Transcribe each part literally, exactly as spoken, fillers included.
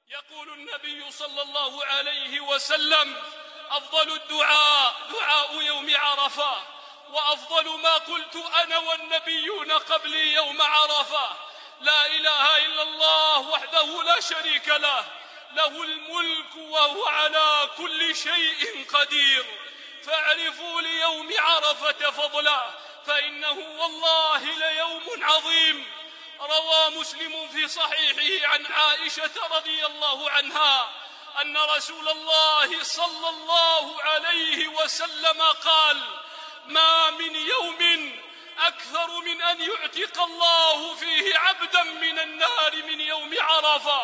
يقول النبي صلى الله عليه وسلم: أفضل الدعاء دعاء يوم عرفة، وأفضل ما قلت أنا والنبيون قبلي يوم عرفة: لا إله إلا الله وحده لا شريك له، له الملك وهو على كل شيء قدير، فاعرفوا ليوم عرفة فضلا، فإنه والله ليوم عظيم. روى مسلم في صحيحه عن عائشة رضي الله عنها أن رسول الله صلى الله عليه وسلم قال: ما من يوم أكثر من أن يعتق الله فيه عبدا من النار من يوم عرفة،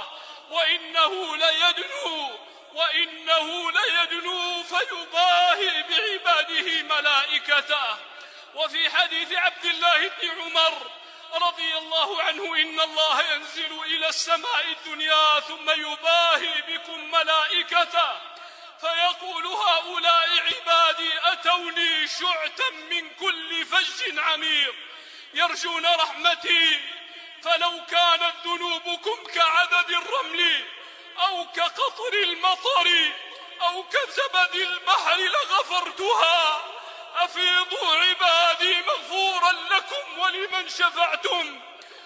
وإنه ليدنو وإنه ليدنو فيباهي بعباده ملائكته. وفي حديث عبد الله بن عمر رضي الله عنه: إن الله ينزل إلى السماء الدنيا ثم يباهي بكم ملائكته فيقول: هؤلاء عبادي أتوني شعثا من كل فج عميق يرجون رحمتي، فلو كانت ذنوبكم كعدد الرمل أو كقطر المطر أو كزبد البحر لغفرتها، أفيضوا عبادي مغفورا لكم ولمن شفعتم.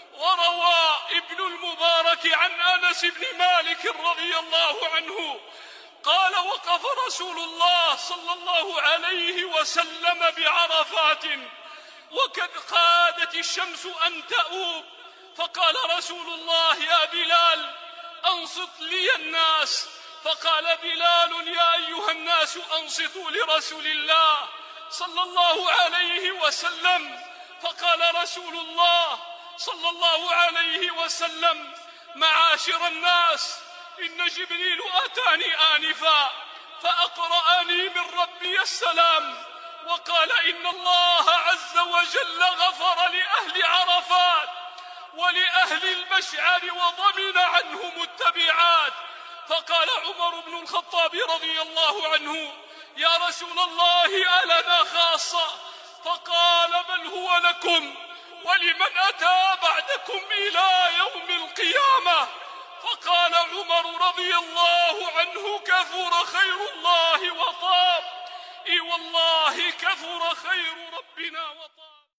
وروى ابن المبارك عن أنس بن مالك رضي الله عنه قال: وقف رسول الله صلى الله عليه وسلم بعرفات وقد قادت الشمس أن تؤوب، فقال رسول الله: يا بلال أنصت لي الناس. فقال بلال: يا أيها الناس أنصتوا لرسول الله صلى الله عليه وسلم. فقال رسول الله صلى الله عليه وسلم: معاشر الناس، إن جبريل أتاني آنفا فأقرأني من ربي السلام، وقال: إن الله عز وجل غفر لأهل عرفات ولأهل المشعر وضمن عنهم التبعات. فقال عمر بن الخطاب رضي الله عنه: يا رسول الله ألنا خاصة؟ فقال: بل هو لكم ولمن أتى بعدكم إلى يوم القيامة. فقال عمر رضي الله عنه: كثر خير الله وطاب. إي والله كثر خير ربنا وطاب.